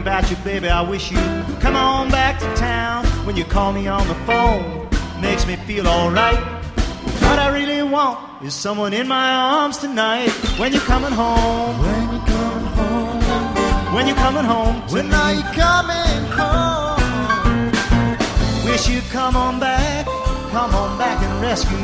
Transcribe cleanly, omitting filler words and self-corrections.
about you, baby. I wish you'd come on back to town. When you call me on the phone, makes me feel alright. What I really want is someone in my arms tonight. When you're coming home, When you coming home, when you're coming home, when are you coming home? wish you'd come on back and rescue